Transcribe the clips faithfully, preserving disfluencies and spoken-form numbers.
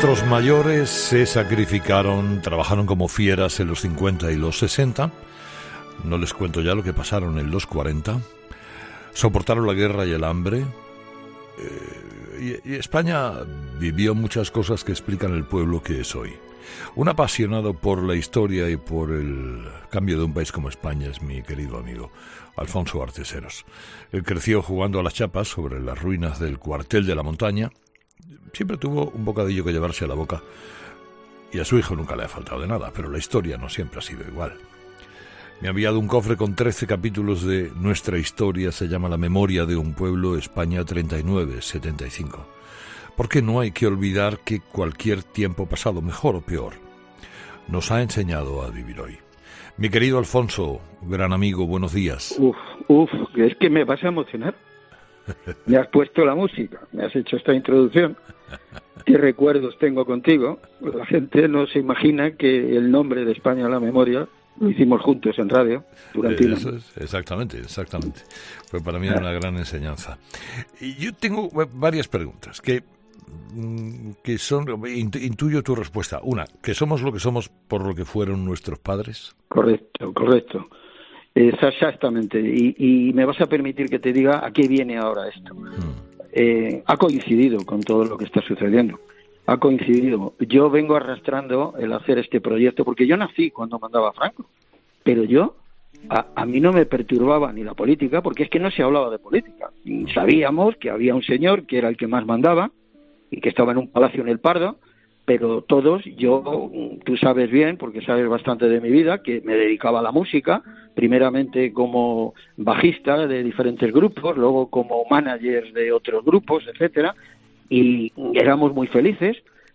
Nuestros mayores se sacrificaron, trabajaron como fieras en los cincuenta y los sesenta. No les cuento ya lo que pasaron en los cuarenta. Soportaron la guerra y el hambre. Eh, y, y España vivió muchas cosas que explican el pueblo que es hoy. Un apasionado por la historia y por el cambio de un país como España es mi querido amigo Alfonso Arteseros. Él creció jugando a las chapas sobre las ruinas del cuartel de la montaña. Siempre tuvo un bocadillo que llevarse a la boca y a su hijo nunca le ha faltado de nada, pero la historia no siempre ha sido igual. Me ha enviado un cofre con trece capítulos de nuestra historia, se llama La memoria de un pueblo, España treinta y nueve setenta y cinco. Porque no hay que olvidar que cualquier tiempo pasado, mejor o peor, nos ha enseñado a vivir hoy. Mi querido Alfonso, gran amigo, buenos días. Uf, uf, es que me vas a emocionar. Me has puesto la música, me has hecho esta introducción. ¿Qué recuerdos tengo contigo? La gente no se imagina que el nombre de España a la memoria lo hicimos juntos en radio durante un año. Exactamente, exactamente. Fue para mí una gran enseñanza. Y yo tengo varias preguntas que, que son, intuyo tu respuesta. Una, que somos lo que somos por lo que fueron nuestros padres. Correcto, correcto. Exactamente, y, y me vas a permitir que te diga a qué viene ahora esto. Mm. Eh, ha coincidido con todo lo que está sucediendo, ha coincidido. Yo vengo arrastrando el hacer este proyecto, porque yo nací cuando mandaba Franco, pero yo, a, a mí no me perturbaba ni la política, porque es que no se hablaba de política. Sabíamos que había un señor que era el que más mandaba, y que estaba en un palacio en el Pardo, pero todos, yo, tú sabes bien, porque sabes bastante de mi vida, que me dedicaba a la música, primeramente como bajista de diferentes grupos, luego como manager de otros grupos, etcétera, y éramos muy felices,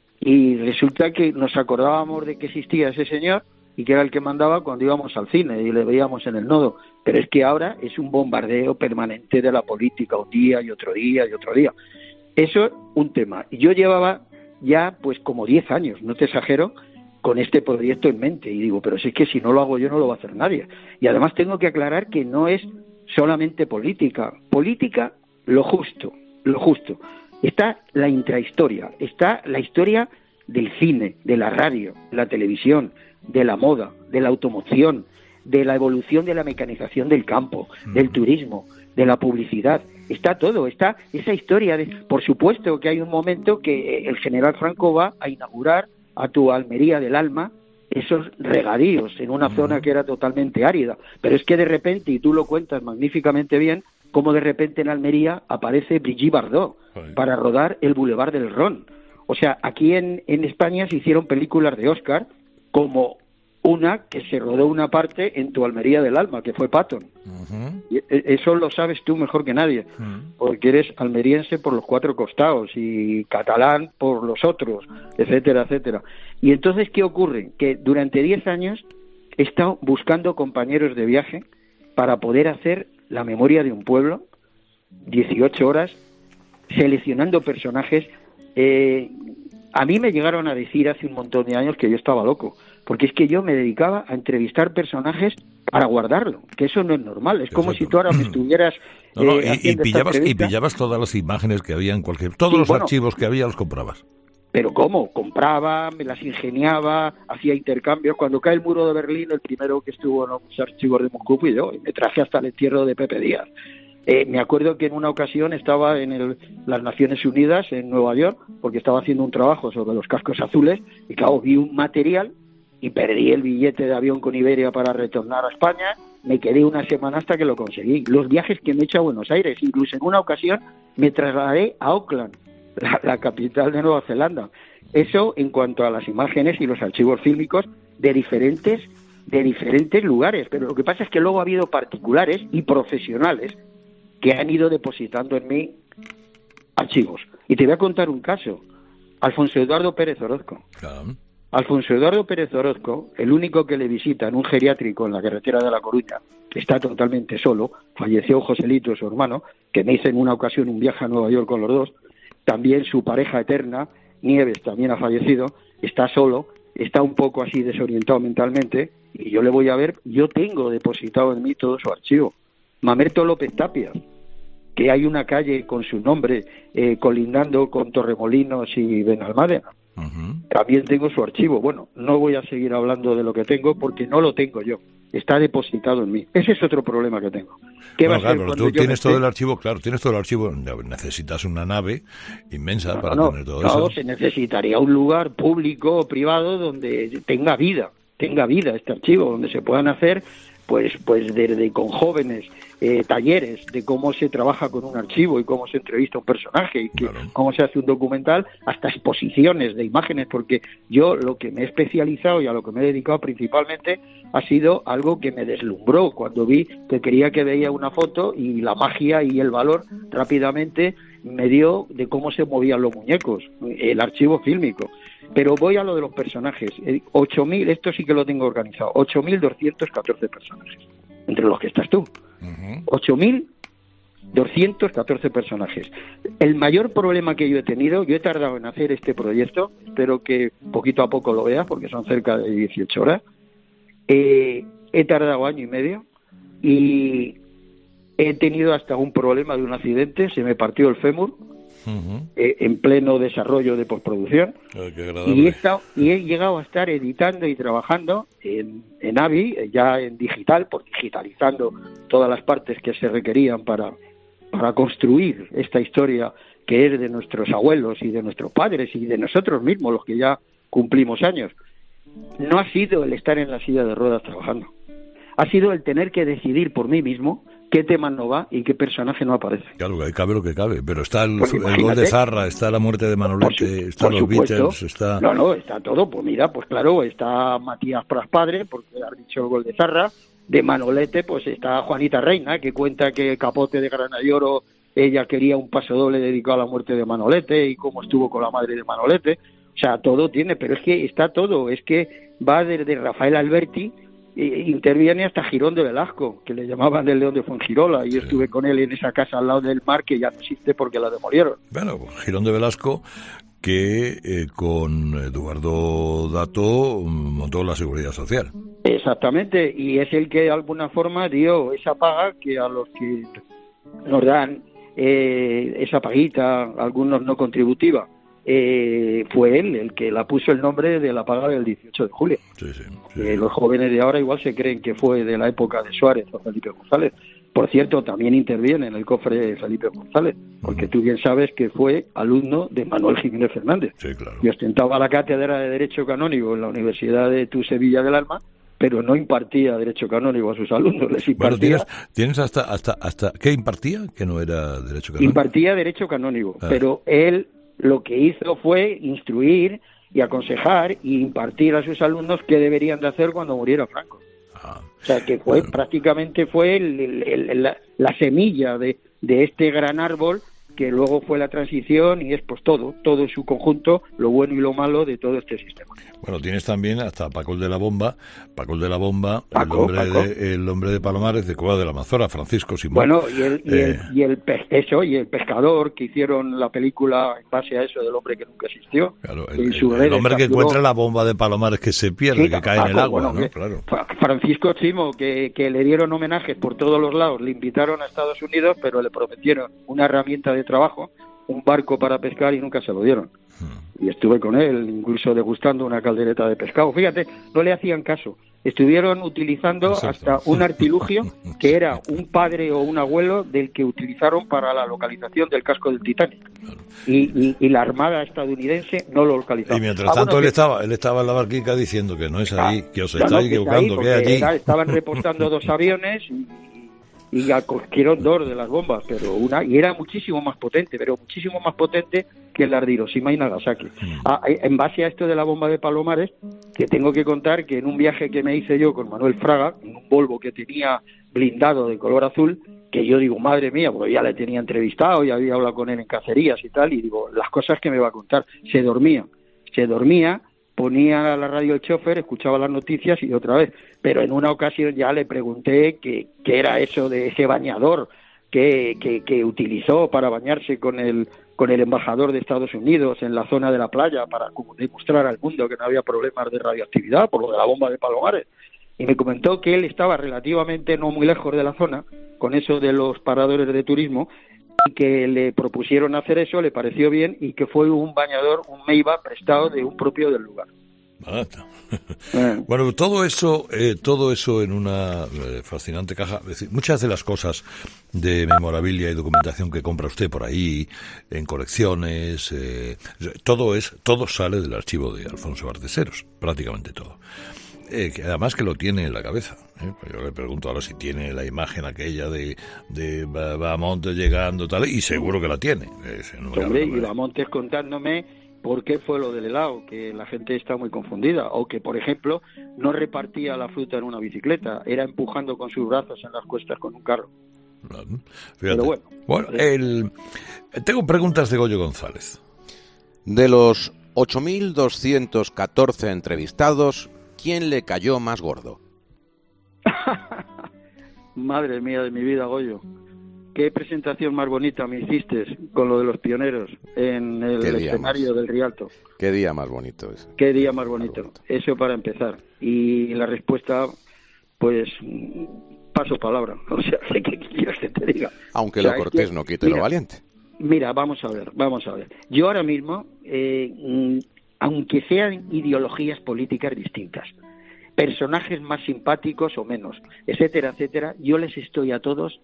y resulta que nos acordábamos de que existía ese señor y que era el que mandaba cuando íbamos al cine y le veíamos en el Nodo, pero es que ahora es un bombardeo permanente de la política, un día y otro día y otro día. Eso es un tema. Yo llevaba ya pues como diez años, no te exagero, con este proyecto en mente, y digo, pero si es que si no lo hago yo no lo va a hacer nadie. Y además tengo que aclarar que no es solamente política, política lo justo, lo justo. Está la intrahistoria, está la historia del cine, de la radio, de la televisión, de la moda, de la automoción, de la evolución de la mecanización del campo, del turismo, de la publicidad. Está todo, está esa historia de, por supuesto que hay un momento que el general Franco va a inaugurar a tu Almería del alma esos regadíos en una zona que era totalmente árida, pero es que de repente, y tú lo cuentas magníficamente bien, como de repente en Almería aparece Brigitte Bardot para rodar el Boulevard del Ron. O sea, aquí en, en España se hicieron películas de Oscar, como una que se rodó una parte en tu Almería del alma, que fue Patton. Uh-huh. Y eso lo sabes tú mejor que nadie, uh-huh. porque eres almeriense por los cuatro costados y catalán por los otros, etcétera, etcétera. Y entonces, ¿qué ocurre? Que durante diez años he estado buscando compañeros de viaje para poder hacer la memoria de un pueblo, dieciocho horas, seleccionando personajes. Eh, a mí me llegaron a decir hace un montón de años que yo estaba loco, porque es que yo me dedicaba a entrevistar personajes para guardarlo, que eso no es normal. Es como Exacto. si tú ahora me estuvieras no, no, eh, y, y, pillabas, y pillabas todas las imágenes que había en cualquier... Todos sí, los bueno, archivos que había los comprabas. ¿Pero cómo? Compraba, me las ingeniaba, hacía intercambios. Cuando cae el muro de Berlín, el primero que estuvo en los archivos de Moscú fui yo, y me traje hasta el entierro de Pepe Díaz. Eh, me acuerdo que en una ocasión estaba en el, las Naciones Unidas, en Nueva York, porque estaba haciendo un trabajo sobre los cascos azules, y claro, vi un material y perdí el billete de avión con Iberia para retornar a España. Me quedé una semana hasta que lo conseguí. Los viajes que me he hecho a Buenos Aires, incluso en una ocasión me trasladé a Auckland, la, la capital de Nueva Zelanda. Eso en cuanto a las imágenes y los archivos fílmicos de diferentes, de diferentes lugares. Pero lo que pasa es que luego ha habido particulares y profesionales que han ido depositando en mí archivos. Y te voy a contar un caso. Alfonso Eduardo Pérez Orozco. Claro. Alfonso Eduardo Pérez Orozco, el único que le visita en un geriátrico en la carretera de La Coruña, que está totalmente solo, falleció Joselito, su hermano, que me hizo en una ocasión un viaje a Nueva York con los dos, también su pareja eterna, Nieves, también ha fallecido, está solo, está un poco así desorientado mentalmente, y yo le voy a ver, yo tengo depositado en mí todo su archivo. Mamerto López Tapia, que hay una calle con su nombre eh, colindando con Torremolinos y Benalmádena. Uh-huh. También tengo su archivo. Bueno, no voy a seguir hablando de lo que tengo porque no lo tengo yo. Está depositado en mí. Ese es otro problema que tengo. ¿Qué bueno, va a claro, ser tú tienes esté... todo el archivo, claro, tienes todo el archivo. Necesitas una nave inmensa no, para no, tener todo claro, eso. Se necesitaría un lugar público o privado donde tenga vida, tenga vida este archivo, donde se puedan hacer pues pues desde con jóvenes eh, talleres de cómo se trabaja con un archivo y cómo se entrevista a un personaje y que, claro. cómo se hace un documental, hasta exposiciones de imágenes, porque yo lo que me he especializado y a lo que me he dedicado principalmente ha sido algo que me deslumbró cuando vi que quería que veía una foto y la magia y el valor rápidamente me dio de cómo se movían los muñecos, el archivo fílmico. Pero voy a lo de los personajes. ocho mil, esto sí que lo tengo organizado, ocho mil doscientos catorce personajes, entre los que estás tú. Uh-huh. ocho mil doscientos catorce personajes. El mayor problema que yo he tenido, yo he tardado en hacer este proyecto, espero que poquito a poco lo veas, porque son cerca de dieciocho horas, eh, he tardado año y medio y he tenido hasta un problema de un accidente, se me partió el fémur. Uh-huh. eh, en pleno desarrollo de postproducción. Ay, y, he estado, y he llegado a estar editando y trabajando en, en Avi, ya en digital, por digitalizando todas las partes que se requerían para, para construir esta historia que es de nuestros abuelos y de nuestros padres y de nosotros mismos, los que ya cumplimos años. No ha sido el estar en la silla de ruedas trabajando, ha sido el tener que decidir por mí mismo qué tema no va y qué personaje no aparece. Claro, ahí cabe lo que cabe, pero está el, pues el gol de Zarra, está la muerte de Manolete, su, están los supuesto. Beatles, está... No, no, está todo, pues mira, pues claro, está Matías Pras padre, porque has dicho el gol de Zarra, de Manolete, pues está Juanita Reina, que cuenta que Capote de Grana y Oro, ella quería un paso doble dedicado a la muerte de Manolete y cómo estuvo con la madre de Manolete, o sea, todo tiene, pero es que está todo, es que va desde Rafael Alberti, interviene hasta Girón de Velasco, que le llamaban del León de Fuengirola, y yo sí. estuve con él en esa casa al lado del mar que ya no existe porque la demolieron. Bueno, Girón de Velasco, que eh, con Eduardo Dato montó la Seguridad Social. Exactamente, y es el que de alguna forma dio esa paga que a los que nos dan eh, esa paguita, algunos no contributiva, Eh, fue él el que la puso el nombre de la paga del dieciocho de julio. Sí, sí, sí. Eh, los jóvenes de ahora igual se creen que fue de la época de Suárez o Felipe González. Por cierto, también interviene en el cofre de Felipe González, porque uh-huh. tú bien sabes que fue alumno de Manuel Jiménez Fernández. Sí, claro. Y ostentaba la cátedra de Derecho Canónico en la Universidad de Tu Sevilla del Alma, pero no impartía Derecho Canónico a sus alumnos. Les impartía... Bueno, tienes, tienes hasta, hasta, hasta... ¿Qué impartía? Que no era Derecho Canónico. Impartía Derecho Canónico, ah. pero él... lo que hizo fue instruir y aconsejar y impartir a sus alumnos qué deberían de hacer cuando muriera Franco. Ah, o sea, que fue bueno. prácticamente fue el, el, el, la, la semilla de, de este gran árbol que luego fue la transición y es pues todo, todo en su conjunto, lo bueno y lo malo de todo este sistema. Bueno, tienes también hasta Paco el de la Bomba, Paco el de la Bomba, Paco, el, hombre Paco. De, el hombre de Palomares de Cueva de la Amazora, Francisco Simón. Bueno, y el, y, eh, el, y el eso, y el pescador que hicieron la película en base a eso del hombre que nunca existió. Claro, el, el, el hombre que encuentra la bomba de Palomares que se pierde, sí, que cae Paco, en el agua, bueno, ¿no? Que, claro. Francisco Chimo, que, que le dieron homenajes por todos los lados, le invitaron a Estados Unidos, pero le prometieron una herramienta de trabajo, un barco para pescar y nunca se lo dieron. Y estuve con él, incluso degustando una caldereta de pescado. Fíjate, no le hacían caso. Estuvieron utilizando Exacto. hasta un artilugio que era un padre o un abuelo del que utilizaron para la localización del casco del Titanic. Y, y, y la Armada estadounidense no lo localizaba. Y mientras ah, tanto bueno, él que... estaba él estaba en la barquica diciendo que no es ahí, que os estáis no, equivocando, que es allí. Era, estaban reportando dos aviones y, y acogieron dos de las bombas, pero una y era muchísimo más potente, pero muchísimo más potente que la de Hiroshima y Nagasaki. Mm. Ah, en base a esto de la bomba de Palomares, que tengo que contar que en un viaje que me hice yo con Manuel Fraga, en un Volvo que tenía blindado de color azul, que yo digo, madre mía, porque ya le tenía entrevistado, ya había hablado con él en cacerías y tal, y digo, las cosas que me va a contar, se dormía, se dormía, ponía la radio el chofer, escuchaba las noticias y otra vez, pero en una ocasión ya le pregunté qué qué era eso de ese bañador que, que, que utilizó para bañarse con el con el embajador de Estados Unidos en la zona de la playa para como demostrar al mundo que no había problemas de radioactividad por lo de la bomba de Palomares. Y me comentó que él estaba relativamente no muy lejos de la zona, con eso de los paradores de turismo, y que le propusieron hacer eso, le pareció bien y que fue un bañador, un Meiba prestado de un propio del lugar. Barata. Eh. Bueno, todo eso, eh, todo eso en una eh, fascinante caja. Es decir, muchas de las cosas de memorabilia y documentación que compra usted por ahí, en colecciones, eh, todo es, todo sale del archivo de Alfonso Arteseros, prácticamente todo. Eh, que además que lo tiene en la cabeza. ¿eh? Pues yo le pregunto ahora si tiene la imagen aquella de, de Bahamontes llegando, tal, y seguro que la tiene. Eh, no Hombre, y Bahamontes contándome por qué fue lo del helado, que la gente está muy confundida, o que, por ejemplo, no repartía la fruta en una bicicleta, era empujando con sus brazos en las cuestas con un carro. Fíjate. Pero bueno. Bueno, el... tengo preguntas de Goyo González. De los ocho mil doscientos catorce entrevistados, ¿quién le cayó más gordo? Madre mía de mi vida, Goyo. Qué presentación más bonita me hiciste con lo de los pioneros en el escenario más, del Rialto. Qué día más bonito ese. Qué día más bonito. más bonito. Eso para empezar. Y la respuesta, pues, paso palabra. O sea, sé que quieres que te diga. Aunque o sea, lo cortés que, no quite mira, lo valiente. Mira, vamos a ver, vamos a ver. Yo ahora mismo, eh, aunque sean ideologías políticas distintas, personajes más simpáticos o menos, etcétera, etcétera, yo les estoy a todos,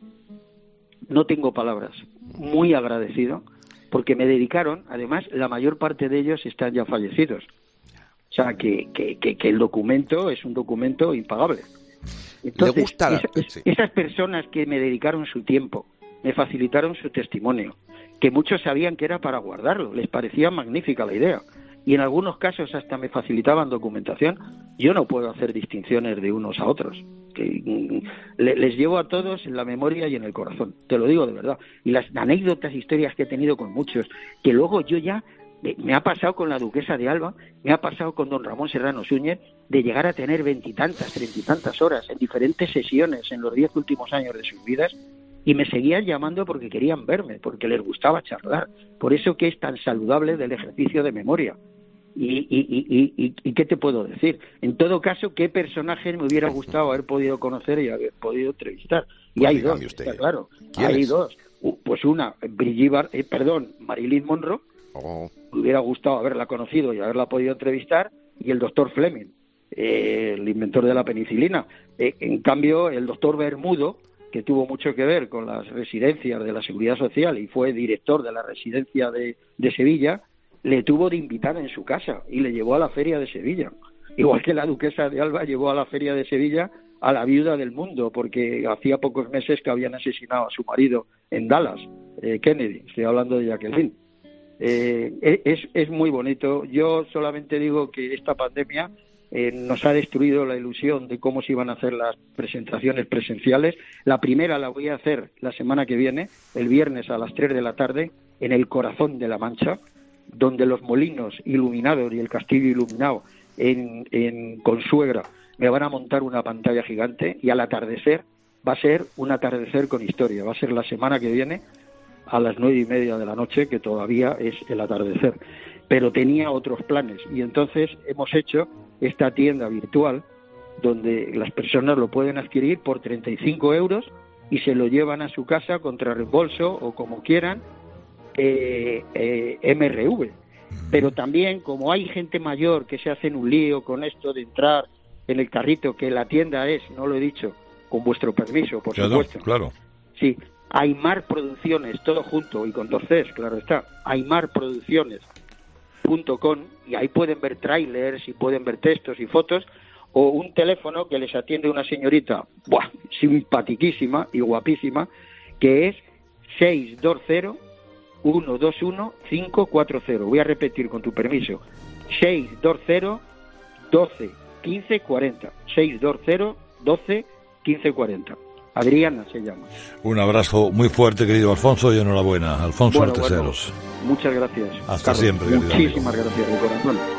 no tengo palabras, muy agradecido, porque me dedicaron, además, la mayor parte de ellos están ya fallecidos. O sea, que, que, que, que el documento es un documento impagable. Entonces, ¿Le gusta la... esa, sí. esas personas que me dedicaron su tiempo, me facilitaron su testimonio, que muchos sabían que era para guardarlo, les parecía magnífica la idea, y en algunos casos hasta me facilitaban documentación. Yo no puedo hacer distinciones de unos a otros, que les llevo a todos en la memoria y en el corazón, te lo digo de verdad. Y las anécdotas, historias que he tenido con muchos, que luego yo ya, me ha pasado con la duquesa de Alba, me ha pasado con don Ramón Serrano Súñez, de llegar a tener veintitantas, treinta y tantas horas en diferentes sesiones en los diez últimos años de sus vidas, y me seguían llamando porque querían verme, porque les gustaba charlar. Por eso que es tan saludable del ejercicio de memoria. Y, y, y, y, y ¿qué te puedo decir? En todo caso, ¿qué personaje me hubiera gustado haber podido conocer y haber podido entrevistar? Y pues hay dos, está claro. Hay es? dos. Pues una, Brigitte Bar- eh, perdón, Marilyn Monroe, oh. me hubiera gustado haberla conocido y haberla podido entrevistar, y el doctor Fleming, eh, el inventor de la penicilina. Eh, en cambio, el doctor Bermudo, que tuvo mucho que ver con las residencias de la Seguridad Social y fue director de la residencia de, de Sevilla, le tuvo de invitar en su casa y le llevó a la Feria de Sevilla. Igual que la duquesa de Alba llevó a la Feria de Sevilla a la viuda del mundo, porque hacía pocos meses que habían asesinado a su marido en Dallas, eh, Kennedy, estoy hablando de Jacqueline. Eh, es, es muy bonito. Yo solamente digo que esta pandemia eh, nos ha destruido la ilusión de cómo se iban a hacer las presentaciones presenciales. La primera la voy a hacer la semana que viene, el viernes a las tres de la tarde, en el corazón de La Mancha, donde los molinos iluminados y el castillo iluminado en, en Consuegra me van a montar una pantalla gigante, y al atardecer va a ser un atardecer con historia. Va a ser la semana que viene a las nueve y media de la noche, que todavía es el atardecer. Pero tenía otros planes, y entonces hemos hecho esta tienda virtual donde las personas lo pueden adquirir por treinta y cinco euros y se lo llevan a su casa contra reembolso o como quieran. Eh, eh, M R V, pero también, como hay gente mayor que se hacen un lío con esto de entrar en el carrito, que la tienda es, no lo he dicho, con vuestro permiso, por claro, supuesto. Claro. Sí, Aymar Producciones, todo junto y con dos Cs, claro está, aymar producciones punto com, y ahí pueden ver trailers y pueden ver textos y fotos, o un teléfono que les atiende una señorita, ¡buah!, simpatiquísima y guapísima, que es seis dos cero, uno dos uno, cinco cuatro cero. Voy a repetir con tu permiso. seis dos cero, doce, quince, cuarenta. seis dos cero, doce, quince, cuarenta. Adriana se llama. Un abrazo muy fuerte, querido Alfonso, y enhorabuena. Alfonso bueno, Arteseros. Bueno, muchas gracias. Hasta Carlos. siempre, querido Muchísimas amigo. gracias de corazón.